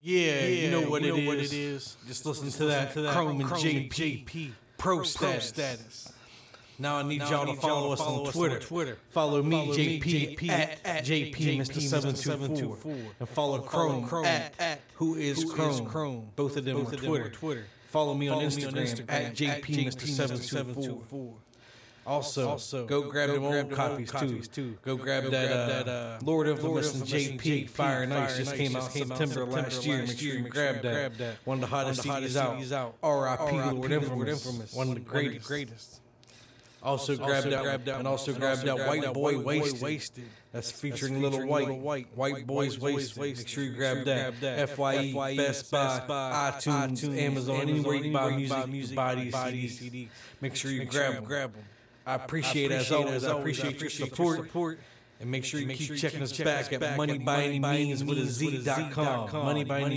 Yeah, you know what it is. Just listen to that Chrome and JP Pro status. Now I need y'all to follow us on Twitter. Follow me, JP, at JP Mr. 724. And follow Chrome at Who is Chrome. Both of them on Twitter. Follow me on Instagram at JP Mr. 724. Also, go grab them old copies too. Go grab that Lord Infamous and JP Fire and Ice just came out September last year. Make sure you grab that. One of the hottest CDs out. R.I.P. Lord Infamous. One of the greatest. Also grab that, and also grab that White Boy Wasted. That's featuring Little White Boys Wasted. Make sure you grab that. FYE, Best Buy, iTunes, Amazon, anywhere you buy music, buy these CDs. Make sure you grab them. I appreciate, as always, I appreciate your support. And make sure you keep checking us back at moneybyanymeans with a Z.com.